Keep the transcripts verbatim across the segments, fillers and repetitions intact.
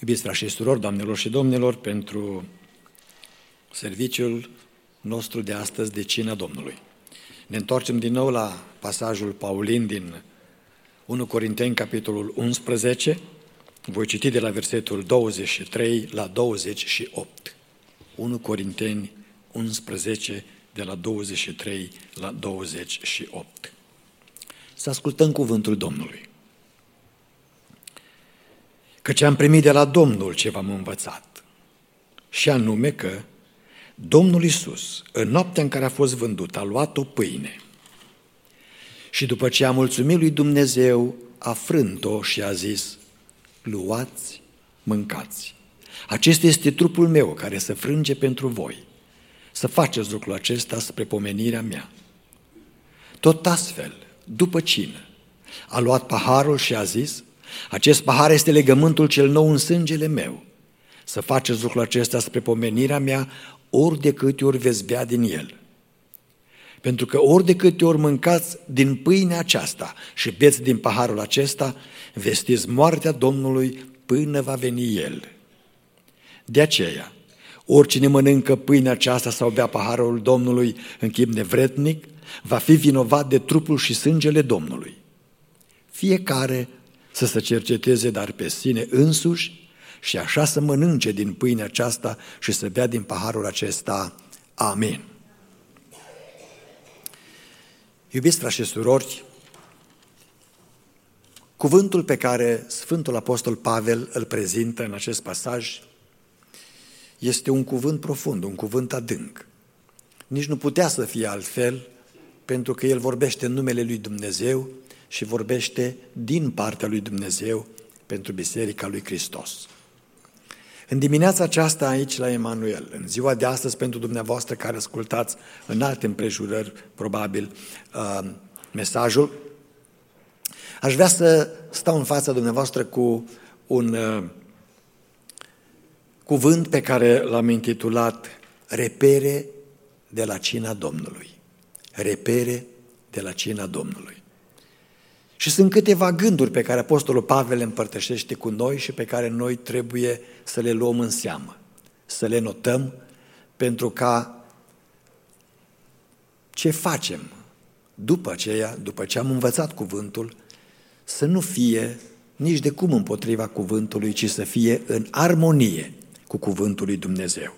Iubiți frați și surori, doamnelor și domnilor, pentru serviciul nostru de astăzi de Cina Domnului. Ne întoarcem din nou la pasajul paulin din unu Corinteni, capitolul unsprezece. Voi citi de la versetul douăzeci și trei la douăzeci și opt. unu Corinteni unsprezece, de la douăzeci și trei la douăzeci și opt. Să ascultăm cuvântul Domnului. Căci am primit de la Domnul ce v-am învățat, și anume că Domnul Iisus, în noaptea în care a fost vândut, a luat o pâine și după ce a mulțumit lui Dumnezeu, a frânt-o și a zis: luați, mâncați. Acesta este trupul meu care se frânge pentru voi. Să faceți lucrul acesta spre pomenirea mea. Tot astfel, după cină, a luat paharul și a zis: acest pahar este legământul cel nou în sângele meu. Să faceți lucrul acesta spre pomenirea mea ori de câte ori veți bea din el. Pentru că ori de câte ori mâncați din pâinea aceasta și beți din paharul acesta, vestiți moartea Domnului până va veni El. De aceea, oricine mănâncă pâinea aceasta sau bea paharul Domnului în chip nevrednic, va fi vinovat de trupul și sângele Domnului. Fiecare să se cerceteze dar pe sine însuși și așa să mănânce din pâinea aceasta și să bea din paharul acesta. Amin. Iubiți frați și surori, cuvântul pe care Sfântul Apostol Pavel îl prezintă în acest pasaj este un cuvânt profund, un cuvânt adânc. Nici nu putea să fie altfel, pentru că el vorbește în numele lui Dumnezeu și vorbește din partea lui Dumnezeu pentru Biserica lui Hristos. În dimineața aceasta aici la Emanuel, în ziua de astăzi pentru dumneavoastră care ascultați în alte împrejurări, probabil, uh, mesajul, aș vrea să stau în fața dumneavoastră cu un uh, cuvânt pe care l-am intitulat Repere de la cina Domnului. Repere de la cina Domnului. Și sunt câteva gânduri pe care Apostolul Pavel le împărtășește cu noi și pe care noi trebuie să le luăm în seamă, să le notăm, pentru ca ce facem după aceea, după ce am învățat cuvântul, să nu fie nici de cum împotriva cuvântului, ci să fie în armonie cu cuvântul lui Dumnezeu.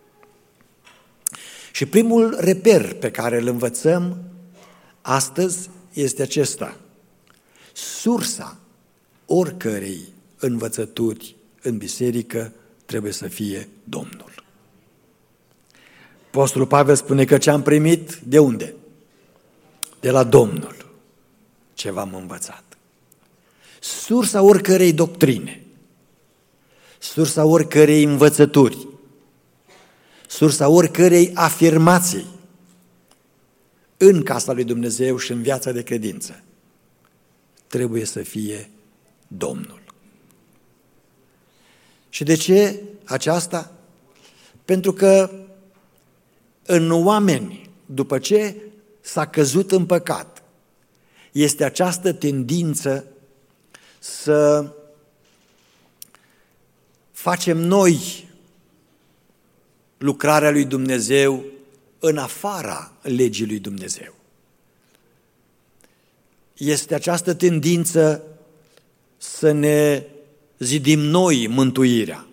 Și primul reper pe care îl învățăm astăzi este acesta: sursa oricărei învățături în biserică trebuie să fie Domnul. Apostolul Pavel spune că ce am primit, de unde? De la Domnul, ce v-am învățat. Sursa oricărei doctrine, sursa oricărei învățături, sursa oricărei afirmații în casa lui Dumnezeu și în viața de credință trebuie să fie Domnul. Și de ce aceasta? Pentru că în oameni, după ce s-a căzut în păcat, este această tendință să facem noi lucrarea lui Dumnezeu în afara legii lui Dumnezeu. Este această tendință să ne zidim noi mântuirea,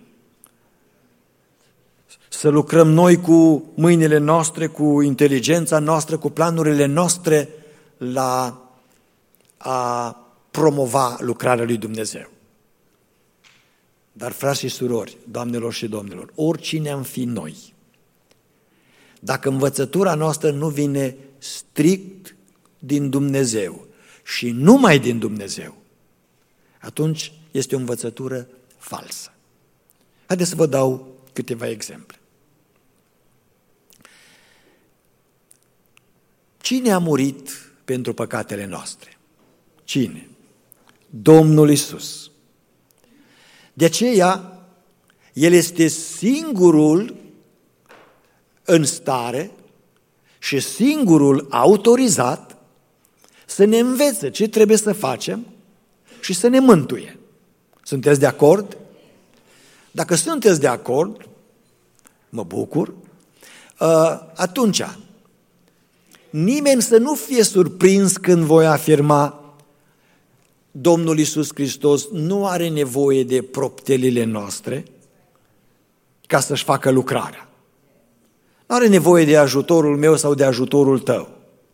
să lucrăm noi cu mâinile noastre, cu inteligența noastră, cu planurile noastre la a promova lucrarea lui Dumnezeu. Dar, frați și surori, doamnelor și domnilor, oricine am fi noi, dacă învățătura noastră nu vine strict din Dumnezeu și numai din Dumnezeu, atunci este o învățătură falsă. Haideți să vă dau câteva exemple. Cine a murit pentru păcatele noastre? Cine? Domnul Iisus. De aceea, El este singurul în stare și singurul autorizat să ne învețe ce trebuie să facem și să ne mântuie. Sunteți de acord? Dacă sunteți de acord, mă bucur, atunci nimeni să nu fie surprins când voi afirma: Domnul Iisus Hristos nu are nevoie de proptelile noastre ca să-și facă lucrarea. Nu are nevoie de ajutorul meu sau de ajutorul tău.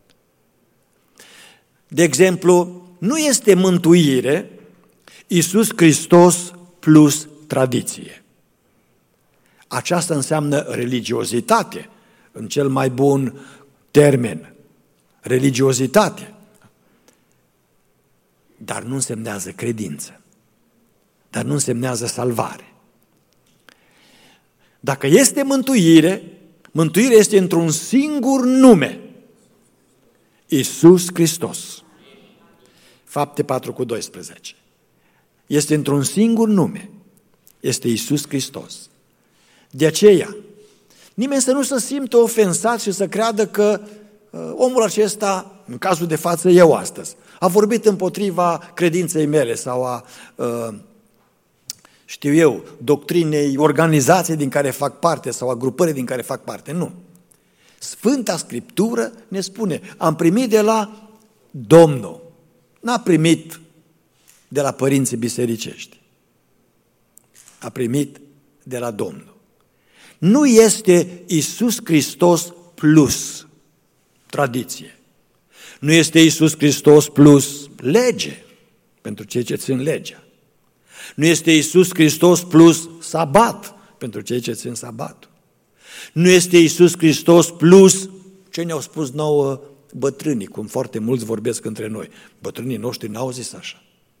De exemplu, nu este mântuire Iisus Hristos plus tradiție. Aceasta înseamnă religiozitate, în cel mai bun termen. Religiozitate. Dar nu însemnează credință. Dar nu însemnează salvare. Dacă este mântuire, mântuirea este într-un singur nume: Iisus Hristos. Fapte patru cu doisprezece. Este într-un singur nume. Este Iisus Hristos. De aceea, nimeni să nu se simtă ofensat și să creadă că uh, omul acesta, în cazul de față eu astăzi, a vorbit împotriva credinței mele sau a, uh, știu eu, doctrinei, organizației din care fac parte sau a grupării din care fac parte. Nu. Sfânta Scriptură ne spune: am primit de la Domnul. N-a primit de la părinții bisericești. A primit de la Domnul. Nu este Iisus Hristos plus tradiție. Nu este Iisus Hristos plus lege, pentru cei ce țin legea. Nu este Iisus Hristos plus sabat, pentru cei ce țin sabatul. Nu este Iisus Hristos plus ce ne-au spus nouă bătrânii, cum foarte mulți vorbesc între noi. Bătrânii noștri n-au zis așa.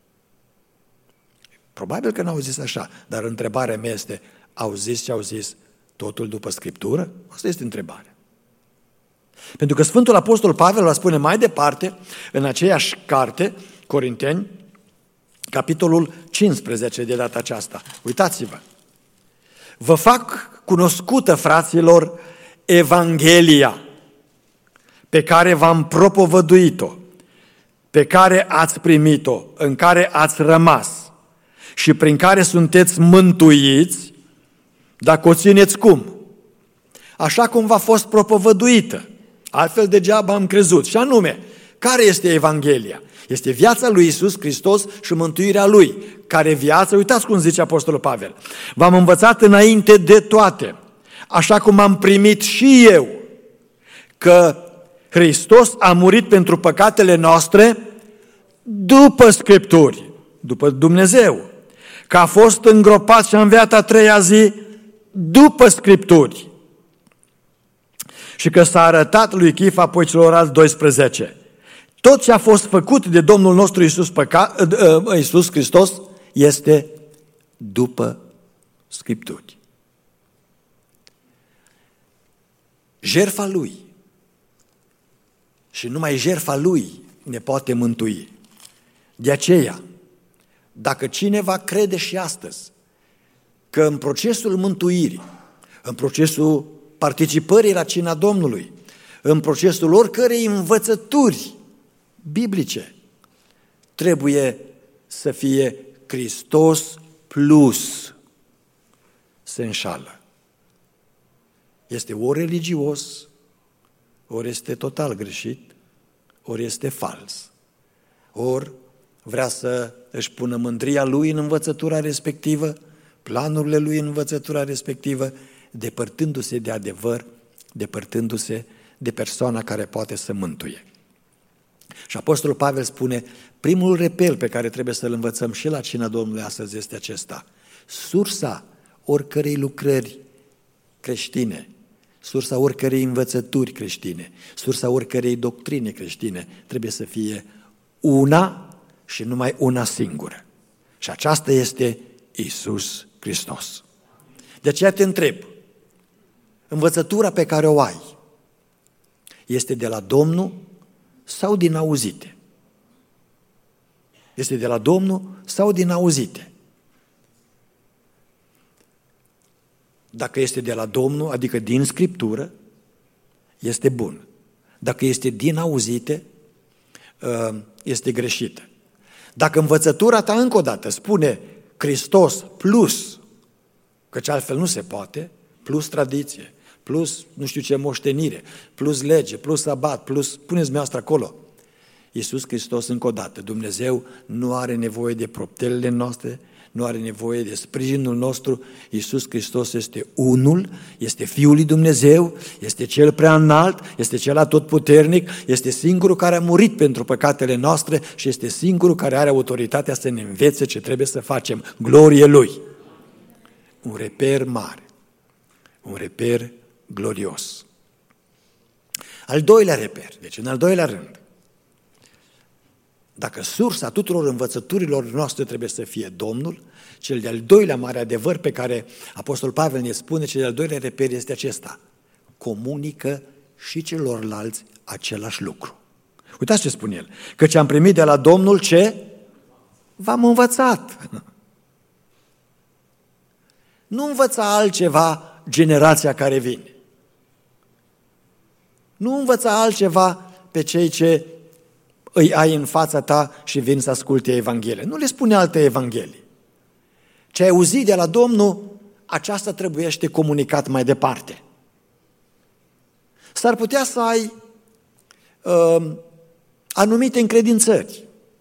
Probabil că n-au zis așa, dar întrebarea mea este: au zis ce au zis totul după Scriptură? Asta este întrebarea. Pentru că Sfântul Apostol Pavel va spune mai departe, în aceeași carte, Corinteni, capitolul cincisprezece de data aceasta. Uitați-vă. Vă fac cunoscută, fraților, Evanghelia pe care v-am propovăduit-o, pe care ați primit-o, în care ați rămas și prin care sunteți mântuiți, dacă o țineți cum? Așa cum v-a fost propovăduită. Altfel degeaba am crezut. Și anume, care este Evanghelia? Este viața lui Iisus Hristos și mântuirea Lui. Care viață? Uitați cum zice Apostolul Pavel. V-am învățat înainte de toate, așa cum am primit și eu, că Hristos a murit pentru păcatele noastre după Scripturi, după Dumnezeu, că a fost îngropat și a înviat a treia zi după Scripturi și că s-a arătat lui Chifa, apoi celorlalți doisprezece. Tot ce a fost făcut de Domnul nostru Iisus, păca, Iisus Hristos este după Scripturi. Jertfa Lui și numai jertfa Lui ne poate mântui. De aceea, dacă cineva crede și astăzi că în procesul mântuirii, în procesul participării la cina Domnului, în procesul oricărei învățături biblice, trebuie să fie Hristos plus, se înșală. Este ori religios, ori este total greșit, ori este fals. Ori vrea să își pună mândria lui în învățătura respectivă, planurile lui în învățătura respectivă, depărtându-se de adevăr, depărtându-se de persoana care poate să mântuie. Și Apostolul Pavel spune, primul repel pe care trebuie să-l învățăm și la cina Domnului astăzi este acesta: sursa oricărei lucrări creștine, sursa oricărei învățături creștine, sursa oricărei doctrine creștine trebuie să fie una și numai una singură. Și aceasta este Iisus Hristos. De aceea te întreb, învățătura pe care o ai este de la Domnul sau din auzite? Este de la Domnul sau din auzite? Dacă este de la Domnul, adică din Scriptură, este bun. Dacă este din auzite, este greșită. Dacă învățătura ta încă o dată spune Hristos plus căci altfel nu se poate, plus tradiție, plus nu știu ce moștenire, plus lege, plus sabat, plus, puneți dumneavoastră acolo. Iisus Hristos, încă o dată, Dumnezeu nu are nevoie de proptelele noastre, nu are nevoie de sprijinul nostru. Iisus Hristos este unul, este Fiul lui Dumnezeu, este Cel prea înalt, este Cel atotputernic, este singurul care a murit pentru păcatele noastre și este singurul care are autoritatea să ne învețe ce trebuie să facem. Glorie Lui! Un reper mare, un reper glorios. Al doilea reper, deci în al doilea rând, dacă sursa tuturor învățăturilor noastre trebuie să fie Domnul, cel de-al doilea mare adevăr pe care Apostol Pavel ne spune, cel de-al doilea reper este acesta: comunică și celorlalți același lucru. Uitați ce spune el, căci am primit de la Domnul ce v-am învățat. Nu învăța altceva generația care vine. Nu învăța altceva pe cei ce îi ai în fața ta și vin să asculte Evanghelia. Nu le spune alte Evanghelii. Ce ai auzit de la Domnul, aceasta trebuiește comunicat mai departe. S-ar putea să ai uh, anumite încredințări.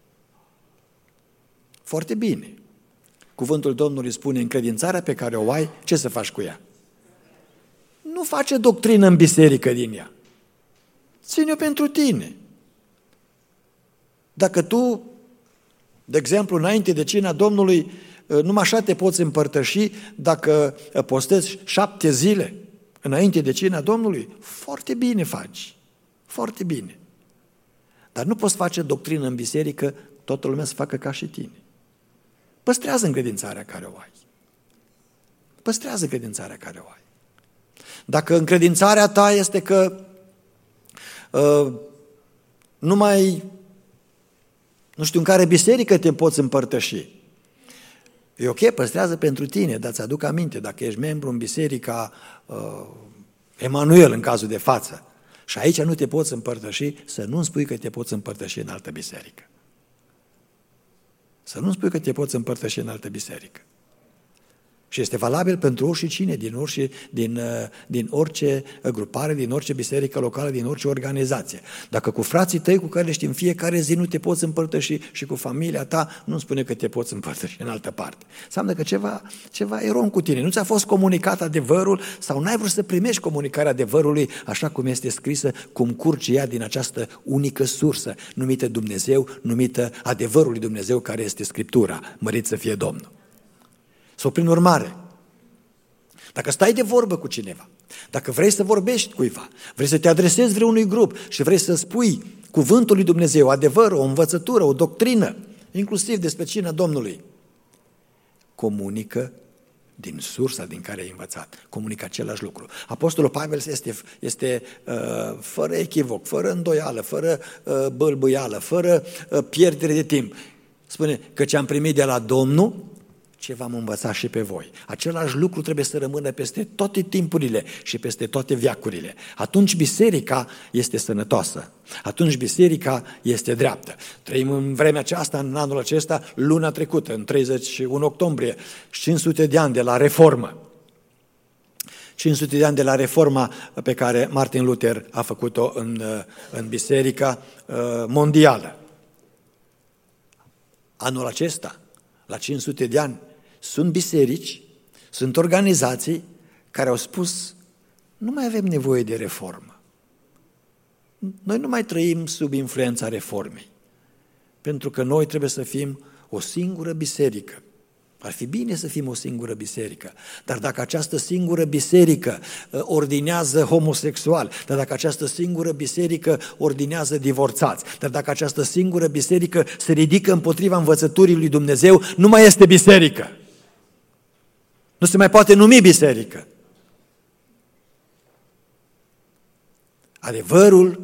Foarte bine. Cuvântul Domnului spune, încredințarea pe care o ai, ce să faci cu ea? Nu face doctrină în biserică din ea. Ține-o pentru tine. Dacă tu, de exemplu, înainte de cina Domnului, numai așa te poți împărtăși, dacă postezi șapte zile înainte de cina Domnului, foarte bine faci, foarte bine. Dar nu poți face doctrină în biserică, toată lumea să facă ca și tine. Păstrează încredințarea care o ai. Păstrează încredințarea care o ai. Dacă încredințarea ta este că uh, numai nu știu în care biserică te poți împărtăși, e ok, păstrează pentru tine, dar ți-aduc aminte, dacă ești membru în biserica uh, Emanuel în cazul de față și aici nu te poți împărtăși, să nu-mi spui că te poți împărtăși în altă biserică. Să nu spui că te poți împărtăși în altă biserică. Și este valabil pentru oricine, din, orice, din, din orice grupare, din orice biserică locală, din orice organizație. Dacă cu frații tăi cu care ești în fiecare zi nu te poți împărtăși și cu familia ta, nu spune că te poți împărtăși în altă parte. Înseamnă că ceva, ceva e rom cu tine. Nu ți-a fost comunicat adevărul sau n-ai vrut să primești comunicarea adevărului așa cum este scrisă, cum curge ea din această unică sursă numită Dumnezeu, numită adevărul lui Dumnezeu care este Scriptura. Mărit să fie Domnul. Sau prin urmare, dacă stai de vorbă cu cineva, dacă vrei să vorbești cuiva, vrei să te adresezi vreunui grup și vrei să spui cuvântul lui Dumnezeu, adevărul, o învățătură, o doctrină, inclusiv despre cina Domnului, comunică din sursa din care ai învățat, comunică același lucru. Apostolul Pavel este, este uh, fără echivoc, fără îndoială, fără uh, bâlbâială, fără uh, pierdere de timp. Spune că ce am primit de la Domnul, ce v-am învățat și pe voi. Același lucru trebuie să rămână peste toate timpurile și peste toate veacurile. Atunci biserica este sănătoasă. Atunci biserica este dreaptă. Trăim în vremea aceasta, în anul acesta, luna trecută, în treizeci și unu octombrie, cinci sute de ani de la Reformă. cinci sute de ani de la Reforma pe care Martin Luther a făcut-o în, în biserica mondială. Anul acesta, la cinci sute de ani, sunt biserici, sunt organizații care au spus, nu mai avem nevoie de reformă. Noi nu mai trăim sub influența reformei, pentru că noi trebuie să fim o singură biserică. Ar fi bine să fim o singură biserică, dar dacă această singură biserică ordinează homosexuali, dar dacă această singură biserică ordinează divorțați, dar dacă această singură biserică se ridică împotriva învățăturii lui Dumnezeu, nu mai este biserică. Nu se mai poate numi biserică. Adevărul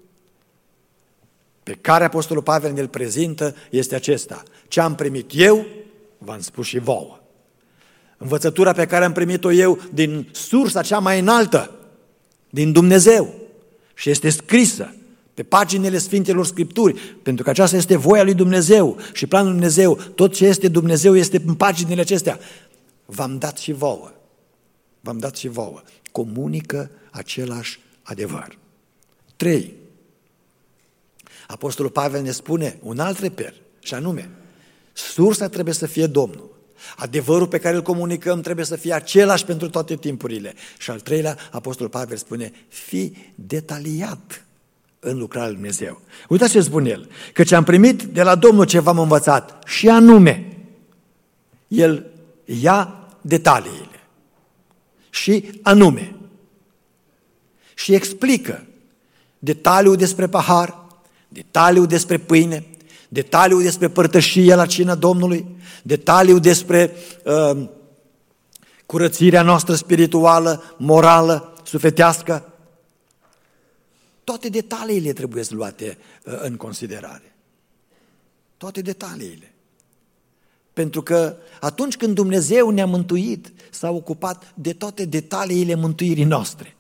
pe care Apostolul Pavel ne-l prezintă este acesta. Ce am primit eu, v-am spus și vouă. Învățătura pe care am primit-o eu din sursa cea mai înaltă, din Dumnezeu, și este scrisă pe paginile Sfintelor Scripturi, pentru că aceasta este voia lui Dumnezeu și planul lui Dumnezeu, tot ce este Dumnezeu este în paginile acestea. V-am dat și vouă. v-am dat și vouă, comunică același adevăr. Trei. Apostolul Pavel ne spune un alt reper, și anume, sursa trebuie să fie Domnul. Adevărul pe care îl comunicăm trebuie să fie același pentru toate timpurile. Și al treilea, Apostolul Pavel spune, fii detaliat în lucrarea lui Dumnezeu. Uitați ce spune el, căci am primit de la Domnul ce v-am învățat, și anume, el ia detaliile, și anume, și explică detaliul despre pahar, detaliul despre pâine, detaliul despre părtășie la cina Domnului, detaliul despre uh, curățirea noastră spirituală, morală, sufletească. Toate detaliile trebuie să luate uh, în considerare. Toate detaliile. Pentru că atunci când Dumnezeu ne-a mântuit, s-a ocupat de toate detaliile mântuirii noastre.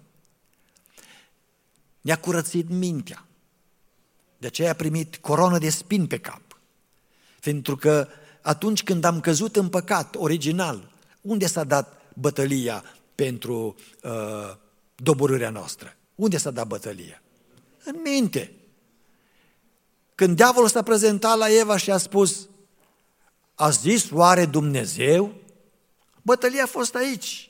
Ne-a curățit mintea. De aceea a primit coronă de spini pe cap. Pentru că atunci când am căzut în păcat original, unde s-a dat bătălia pentru uh, doborârea noastră? Unde s-a dat bătălia? În minte. Când diavolul s-a prezentat la Eva și a spus, a zis oare Dumnezeu? Bătălia a fost aici.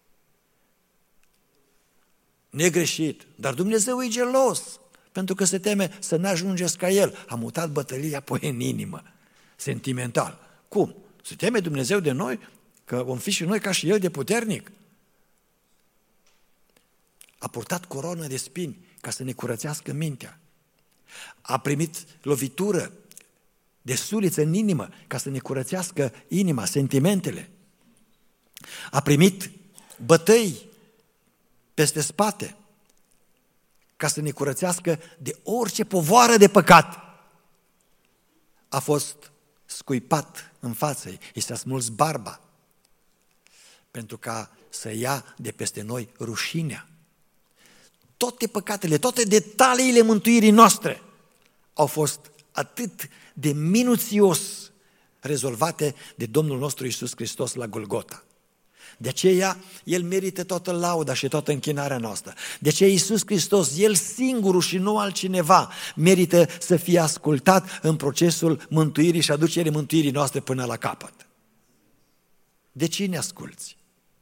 Negreșit. Dar Dumnezeu e gelos, pentru că se teme să n-ajungeți ca El. A mutat bătălia apoi în inimă, sentimental. Cum? Se teme Dumnezeu de noi? Că vom fi și noi ca și El de puternic? A purtat coronă de spini ca să ne curățească mintea. A primit lovitură de suliță în inimă ca să ne curățească inima, sentimentele. A primit bătăi peste spate ca să ne curățească de orice povoară de păcat. A fost scuipat în față, i s-a smuls barba pentru ca să ia de peste noi rușinea. Toate păcatele, toate detaliile mântuirii noastre au fost atât de minuțios rezolvate de Domnul nostru Iisus Hristos la Golgota. De aceea, El merită toată lauda și toată închinarea noastră. De aceea Iisus Hristos, El singurul și nu altcineva, merită să fie ascultat în procesul mântuirii și aducerii mântuirii noastre până la capăt. De cine asculți?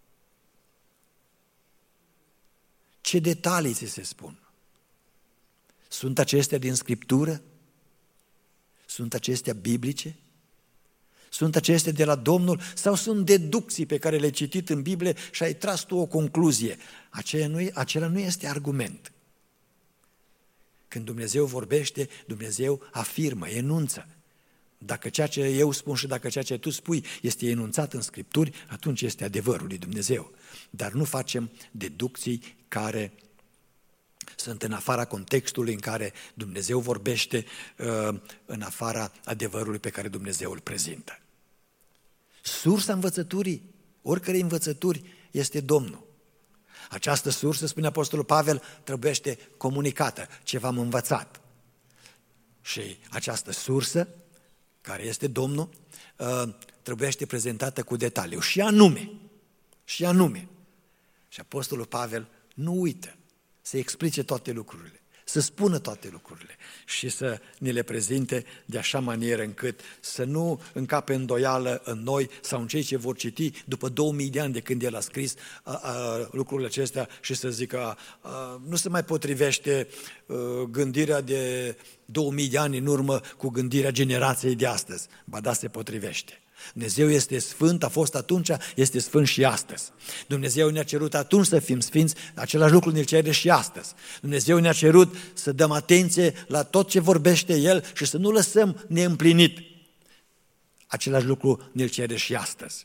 Ce detalii ți se spun? Sunt acestea din Scriptură? Sunt acestea biblice? Sunt acestea de la Domnul? Sau sunt deducții pe care le-ai citit în Biblie și ai tras tu o concluzie? Acela nu, acela nu este argument. Când Dumnezeu vorbește, Dumnezeu afirmă, enunță. Dacă ceea ce eu spun și dacă ceea ce tu spui este enunțat în Scripturi, atunci este adevărul lui Dumnezeu. Dar nu facem deducții care sunt în afara contextului în care Dumnezeu vorbește, în afara adevărului pe care Dumnezeu îl prezintă. Sursa învățăturii, oricărei învățături, este Domnul. Această sursă, spune Apostolul Pavel, trebuiește comunicată, ce v-am învățat. Și această sursă, care este Domnul, trebuiește prezentată cu detaliu. Și anume, și anume, și Apostolul Pavel nu uită să explice toate lucrurile, să spună toate lucrurile și să ne le prezinte de așa manieră încât să nu încape îndoială în noi sau în cei ce vor citi după două mii de ani de când el a scris a, a, lucrurile acestea și să zică a, a, nu se mai potrivește a, gândirea de două mii de ani în urmă cu gândirea generației de astăzi. Ba da, se potrivește. Dumnezeu este sfânt, a fost atunci, este sfânt și astăzi. Dumnezeu ne-a cerut atunci să fim sfinți, același lucru ne-l cere și astăzi. Dumnezeu ne-a cerut să dăm atenție la tot ce vorbește El și să nu lăsăm neîmplinit. Același lucru ne-l cere și astăzi.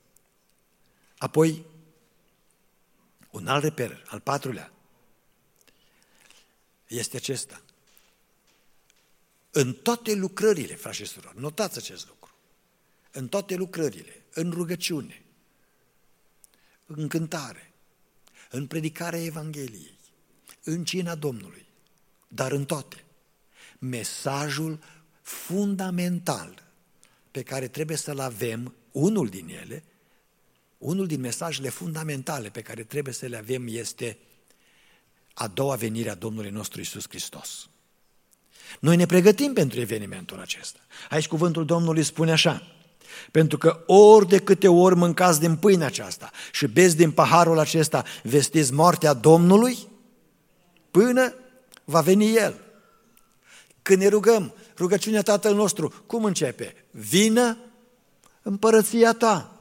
Apoi, un alt reper, al patrulea, este acesta. În toate lucrările, frați și surori, notați acest lucru. În toate lucrările, în rugăciune, în cântare, în predicarea Evangheliei, în cina Domnului, dar în toate, mesajul fundamental pe care trebuie să-l avem, unul din ele, unul din mesajele fundamentale pe care trebuie să le avem este a doua venire a Domnului nostru Iisus Hristos. Noi ne pregătim pentru evenimentul acesta. Aici cuvântul Domnului spune așa: pentru că ori de câte ori mâncați din pâinea aceasta și beți din paharul acesta, vestiți moartea Domnului până va veni El. Când ne rugăm, rugăciunea Tatăl nostru, cum începe? Vină împărăția ta.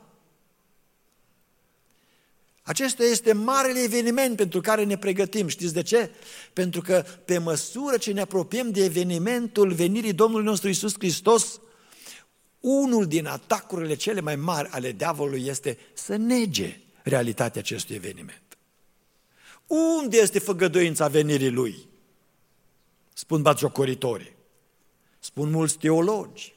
Acesta este marele eveniment pentru care ne pregătim. Știți de ce? Pentru că pe măsură ce ne apropiem de evenimentul venirii Domnului nostru Iisus Hristos, unul din atacurile cele mai mari ale diavolului este să nege realitatea acestui eveniment. Unde este făgăduința venirii Lui? Spun batjocoritorii, spun mulți teologi,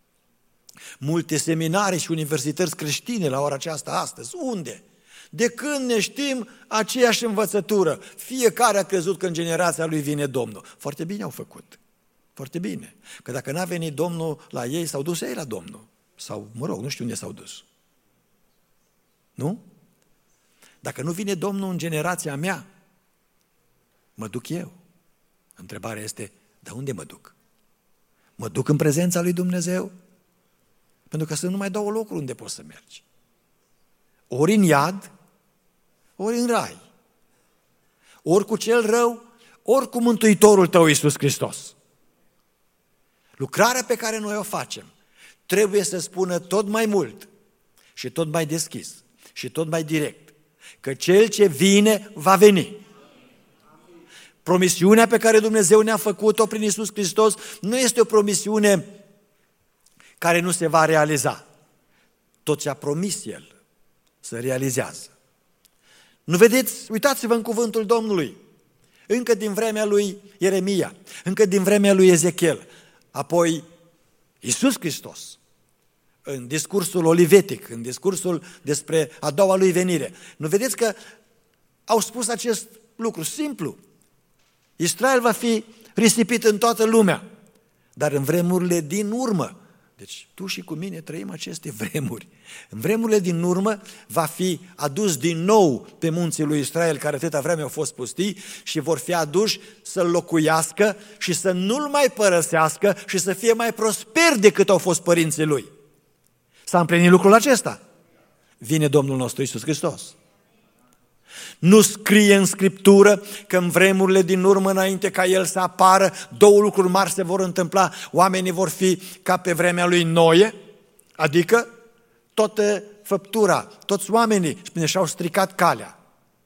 multe seminarii și universități creștine la ora aceasta astăzi. Unde? De când ne știm aceeași învățătură, fiecare a crezut că în generația lui vine Domnul. Foarte bine au făcut, foarte bine. Că dacă n-a venit Domnul la ei, s-au dus ei la Domnul. Sau, mă rog, nu știu unde s-au dus. Nu? Dacă nu vine Domnul în generația mea, mă duc eu. Întrebarea este, de unde mă duc? Mă duc în prezența lui Dumnezeu? Pentru că sunt numai două locuri unde poți să mergi. Ori în iad, ori în rai. Ori cu cel rău, ori cu Mântuitorul tău, Iisus Hristos. Lucrarea pe care noi o facem trebuie să spună tot mai mult și tot mai deschis și tot mai direct că cel ce vine va veni. Promisiunea pe care Dumnezeu ne-a făcut-o prin Iisus Hristos nu este o promisiune care nu se va realiza. Tot ce a promis El se realizează. Nu vedeți? Uitați-vă în cuvântul Domnului. Încă din vremea lui Ieremia, încă din vremea lui Ezechiel, apoi Iisus Hristos, în discursul olivetic, în discursul despre a doua lui venire. Nu vedeți că au spus acest lucru simplu? Israel va fi risipit în toată lumea, dar în vremurile din urmă, deci tu și cu mine trăim aceste vremuri, în vremurile din urmă va fi adus din nou pe munții lui Israel, care atâta vreme au fost pustii, și vor fi aduși să-l locuiască și să nu-l mai părăsească și să fie mai prosperi decât au fost părinții lui. S-a împlinit lucrul acesta. Vine Domnul nostru Iisus Hristos. Nu scrie în Scriptură că în vremurile din urmă, înainte ca El să apară, două lucruri mari se vor întâmpla. Oamenii vor fi ca pe vremea lui Noe, adică toată făptura, toți oamenii și-au stricat calea.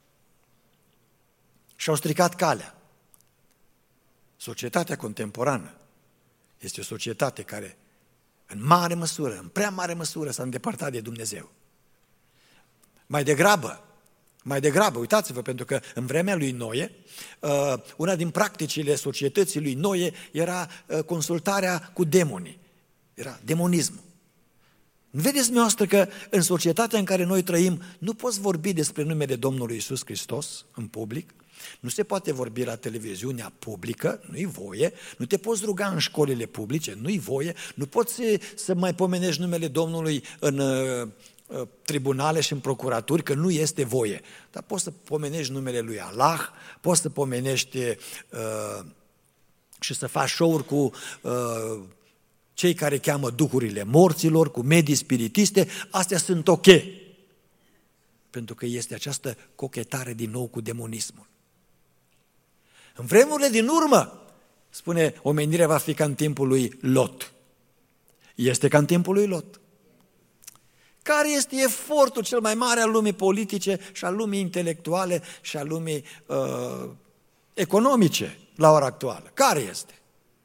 Și-au stricat calea. Societatea contemporană este o societate care în mare măsură, în prea mare măsură s-a îndepărtat de Dumnezeu. Mai degrabă, Mai degrabă, uitați-vă, pentru că în vremea lui Noe, una din practicile societății lui Noe era consultarea cu demonii, era demonismul. Vedeți dumneavoastră că în societatea în care noi trăim nu poți vorbi despre numele Domnului Iisus Hristos în public, nu se poate vorbi la televiziunea publică, nu-i voie, nu te poți ruga în școlile publice, nu-i voie, nu poți să mai pomenești numele Domnului în tribunale și în procuraturi, că nu este voie. Dar poți să pomenești numele lui Allah, poți să pomenești uh, și să faci show-uri cu uh, cei care cheamă duhurile morților, cu medii spiritiste, astea sunt ok. Pentru că este această cochetare din nou cu demonismul. În vremurile din urmă, spune, omenirea va fi ca în timpul lui Lot. Este ca în timpul lui Lot. Care este efortul cel mai mare al lumii politice și al lumii intelectuale și al lumii uh, economice la ora actuală? Care este?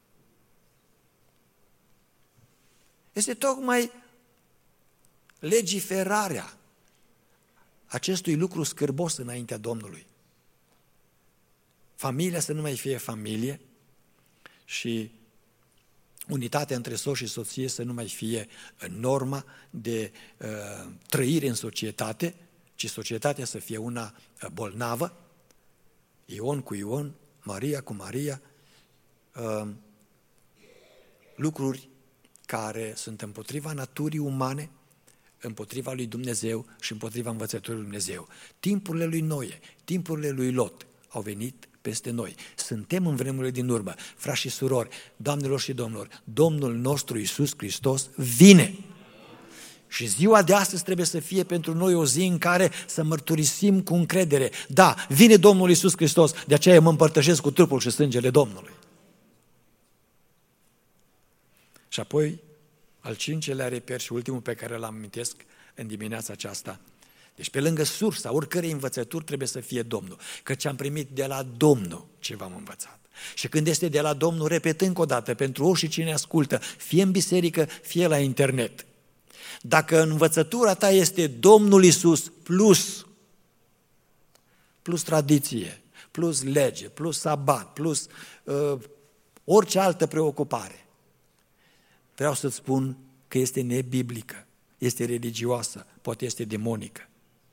Este tocmai legiferarea acestui lucru scârbos înaintea Domnului. Familia să nu mai fie familie și unitatea între soț și soție să nu mai fie norma de uh, trăire în societate, ci societatea să fie una bolnavă, Ion cu Ion, Maria cu Maria, uh, lucruri care sunt împotriva naturii umane, împotriva lui Dumnezeu și împotriva învățăturii lui Dumnezeu. Timpurile lui Noe, timpurile lui Lot au venit peste noi. Suntem în vremurile din urmă. Frați și surori, doamnelor și domnilor, Domnul nostru Iisus Hristos vine. Și ziua de astăzi trebuie să fie pentru noi o zi în care să mărturisim cu încredere. Da, vine Domnul Iisus Hristos, de aceea mă împărtășesc cu trupul și sângele Domnului. Și apoi, al cincelea reper și ultimul pe care îl amintesc în dimineața aceasta. Deci pe lângă sursa oricărei învățături trebuie să fie Domnul, căci am primit de la Domnul ce v-am învățat. Și când este de la Domnul, repet încă o dată, pentru orice cine ascultă, fie în biserică, fie la internet. Dacă învățătura ta este Domnul Iisus plus, plus tradiție, plus lege, plus sabat, plus uh, orice altă preocupare, vreau să-ți spun că este nebiblică, este religioasă, poate este demonică.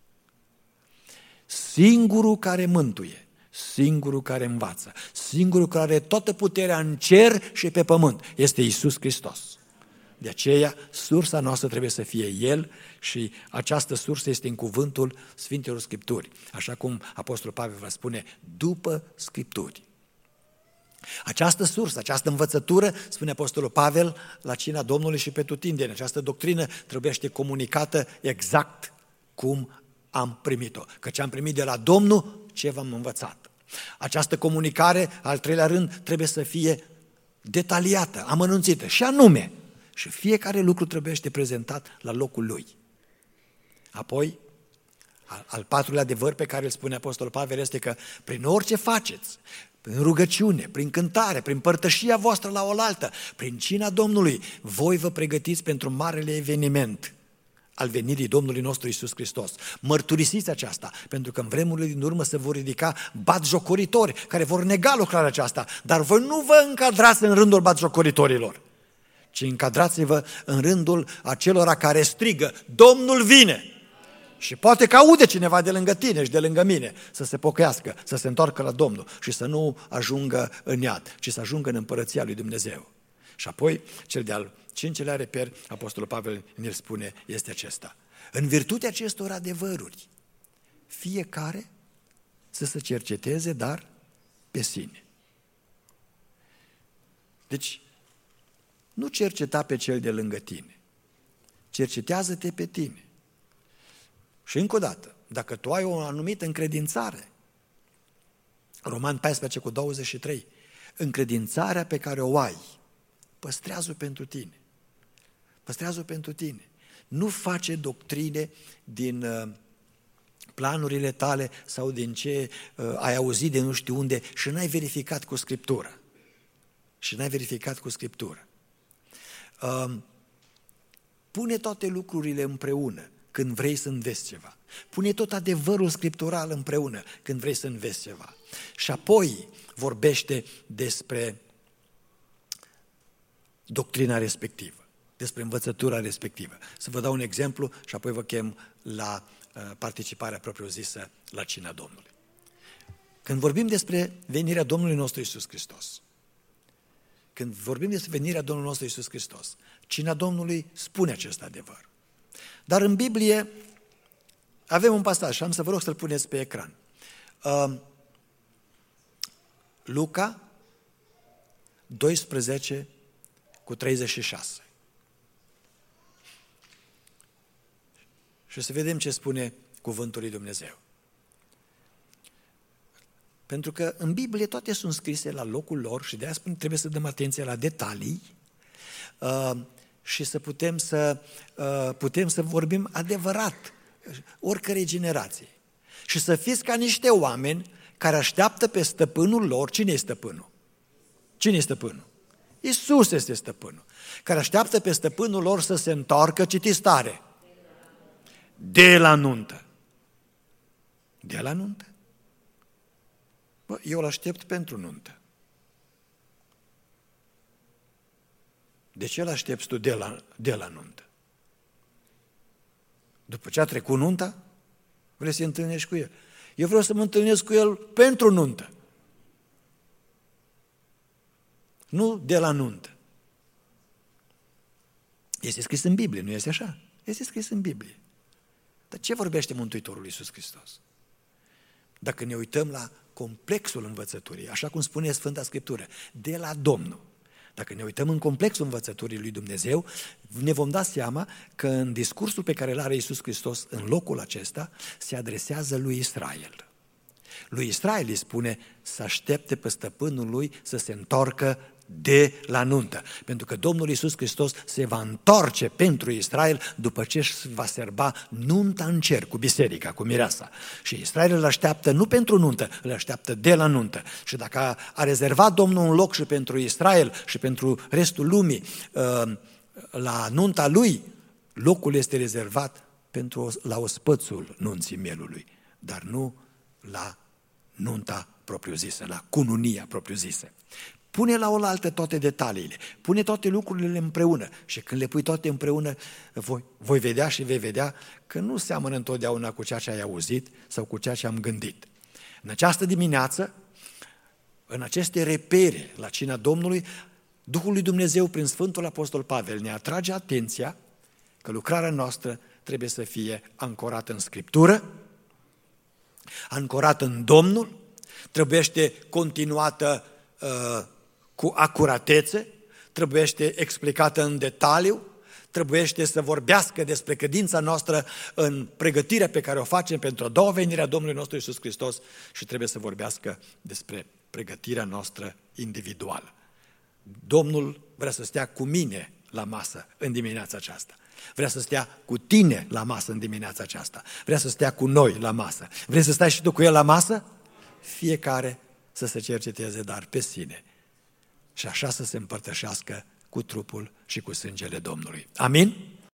Singurul care mântuie, singurul care învață, singurul care are toată puterea în cer și pe pământ este Iisus Hristos. De aceea, sursa noastră trebuie să fie El și această sursă este în cuvântul Sfintelor Scripturi, așa cum Apostolul Pavel vă spune, după Scripturi. Această sursă, această învățătură, spune Apostolul Pavel, la cina Domnului și pretutindeni, această doctrină trebuiește comunicată exact cum am primit-o, căci am primit de la Domnul ce v-am învățat. Această comunicare, al treilea rând, trebuie să fie detaliată, amănunțită și anume, și fiecare lucru trebuiește prezentat la locul lui. Apoi, al, al patrulea adevăr pe care îl spune Apostolul Pavel este că prin orice faceți, prin rugăciune, prin cântare, prin părtășia voastră la oaltă, prin cina Domnului, voi vă pregătiți pentru marele eveniment al venirii Domnului nostru Iisus Hristos. Mărturisiți aceasta, pentru că în vremurile din urmă se vor ridica batjocoritori care vor nega lucrarea aceasta, dar voi nu vă încadrați în rândul batjocoritorilor, ci încadrați-vă în rândul acelora care strigă, Domnul vine! Și poate că aude cineva de lângă tine și de lângă mine să se pocăiască, să se întoarcă la Domnul și să nu ajungă în iad, ci să ajungă în împărăția lui Dumnezeu. Și apoi, cel de-al cincelea reper, Apostolul Pavel ne spune, este acesta. În virtutea acestor adevăruri, fiecare să se cerceteze, dar pe sine. Deci, nu cerceta pe cel de lângă tine, cercetează-te pe tine. Și încă o dată, dacă tu ai o anumită încredințare, Roman paisprezece cu douăzeci și trei, încredințarea pe care o ai, păstrează-o pentru tine. Păstrează-o pentru tine. Nu face doctrine din uh, planurile tale sau din ce uh, ai auzit de nu știu unde și n-ai verificat cu Scriptura. Și n-ai verificat cu Scriptura. Uh, pune toate lucrurile împreună când vrei să înveți ceva. Pune tot adevărul scriptural împreună când vrei să înveți ceva. Și apoi vorbește despre doctrina respectivă, despre învățătura respectivă. Să vă dau un exemplu și apoi vă chem la participarea propriu-zisă la cina Domnului. Când vorbim despre venirea Domnului nostru Iisus Hristos, când vorbim despre venirea Domnului nostru Iisus Hristos, cina Domnului spune acest adevăr. Dar în Biblie avem un pasaj și am să vă rog să-l puneți pe ecran. Uh, Luca doisprezece cu treizeci și șase. Și să vedem ce spune cuvântul lui Dumnezeu. Pentru că în Biblie toate sunt scrise la locul lor și de aia spun trebuie să dăm atenție la detalii uh, și să putem să, uh, putem să vorbim adevărat oricărei generații. Și să fiți ca niște oameni care așteaptă pe stăpânul lor. Cine e stăpânul? Cine e stăpânul? Iisus este stăpânul. Care așteaptă pe stăpânul lor să se întoarcă, citiți tare, de la nuntă. De la nuntă? Bă, eu îl aștept pentru nuntă. De ce îl aștepți tu de la, de la nuntă? După ce a trecut nunta, vrei să te întâlnești cu el. Eu vreau să mă întâlnesc cu el pentru nuntă. Nu de la nuntă. Este scris în Biblie, nu este așa? Este scris în Biblie. Dar ce vorbește Mântuitorul Iisus Hristos? Dacă ne uităm la complexul învățăturii, așa cum spune Sfânta Scriptură, de la Domnul, dacă ne uităm în complexul învățăturii lui Dumnezeu, ne vom da seama că în discursul pe care îl are Iisus Hristos în locul acesta, se adresează lui Israel. Lui Israel îi spune să aștepte pe stăpânul lui să se întoarcă de la nuntă. Pentru că Domnul Iisus Hristos se va întoarce pentru Israel după ce își va serba nunta în cer cu biserica, cu mireasa. Și Israel îl așteaptă nu pentru nuntă, îl așteaptă de la nuntă. Și dacă a, a rezervat Domnul un loc și pentru Israel și pentru restul lumii la nunta lui, locul este rezervat pentru, la ospățul nunții mielului, dar nu la nunta propriu-zisă, la cununia propriu-zisă. Pune la oaltă toate detaliile, pune toate lucrurile împreună și când le pui toate împreună, voi, voi vedea și vei vedea că nu seamănă întotdeauna cu ceea ce ai auzit sau cu ceea ce am gândit. În această dimineață, în aceste repere la cina Domnului, Duhul lui Dumnezeu, prin Sfântul Apostol Pavel, ne atrage atenția că lucrarea noastră trebuie să fie ancorată în Scriptură, ancorată în Domnul, trebuiește continuată uh, cu acuratețe, trebuiește explicată în detaliu, trebuiește să vorbească despre credința noastră în pregătirea pe care o facem pentru a doua venire a Domnului nostru Iisus Hristos și trebuie să vorbească despre pregătirea noastră individuală. Domnul vrea să stea cu mine la masă în dimineața aceasta. Vrea să stea cu tine la masă în dimineața aceasta. Vrea să stea cu noi la masă. Vrei să stai și tu cu el la masă? Fiecare să se cerceteze, dar pe sine. Și așa să se împărtășească cu trupul și cu sângele Domnului. Amin?